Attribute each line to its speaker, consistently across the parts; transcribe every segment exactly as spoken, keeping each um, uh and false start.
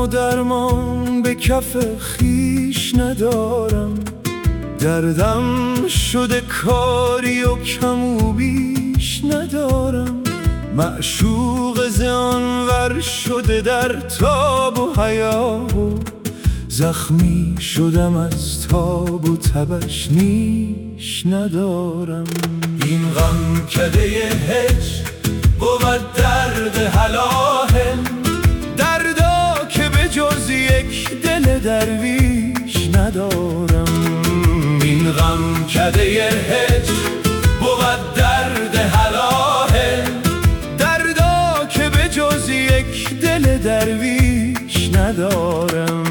Speaker 1: و درمان به کف خیش ندارم. دردم شده کاری و کم و بیش ندارم. معشوق زیانور شده در تاب و حیا و زخمی شدم از تاب و تبش نیش ندارم. این غم کده هجر بود درد هلاهل، دردا که به جز یک دل درویش ندارم. این غم کده هجر بود درد هلاهل، دردا که به جز یک دل درویش ندارم.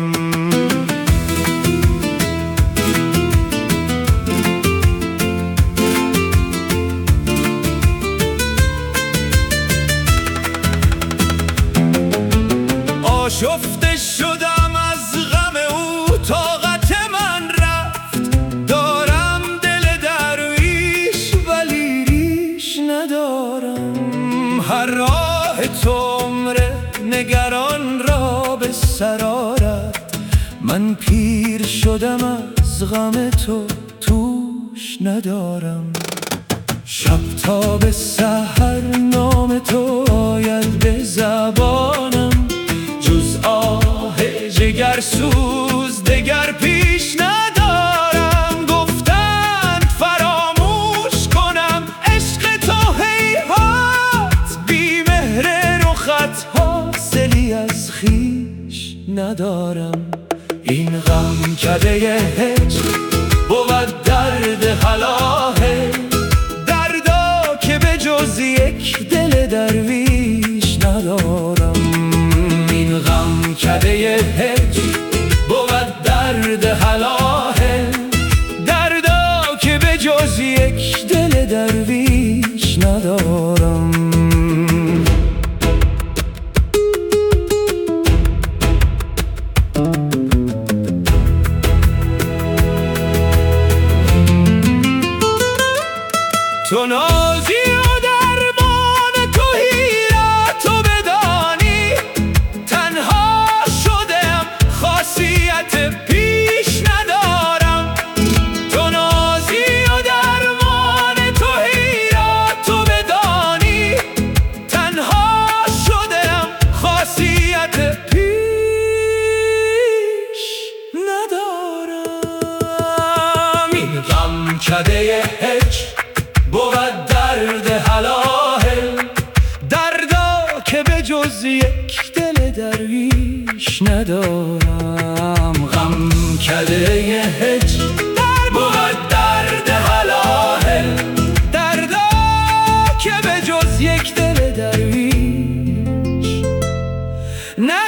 Speaker 1: آشفته شدم از غم او، طاقت من رفت. دارم دل درویش ولی ریش ندارم. هر راه تو عمر نگران را به سر آرد. من پیر شدم از غم تو توش ندارم. شب تا به سحر نام تو آید به زبانم، جز آه جگر سوز دگر پیش ندارم. گفتند فراموش کنم عشق تو هیهات، بی مهر رخت حاصلی از خویش ندارم. این غم کده هجر بود درد هلاهل، دردا که به جز یک دل درویش ندارم. این غم کده هجر بود درد هلاهل، دردا که به جز یک دل درویش ندارم. تو نازی و درمان تو حیرت و بدانی، تنها شدم خاصیت پیش ندارم. تو نازی و درمان تو حیرت و بدانی، تنها شدم خاصیت پیش ندارم. این غم کده هجر بود درد هلاهل، دردا که به جز یک دل درویش ندارم. غم کده هجر بود درد هلاهل، دردا که به جز یک دل درویش ندارم.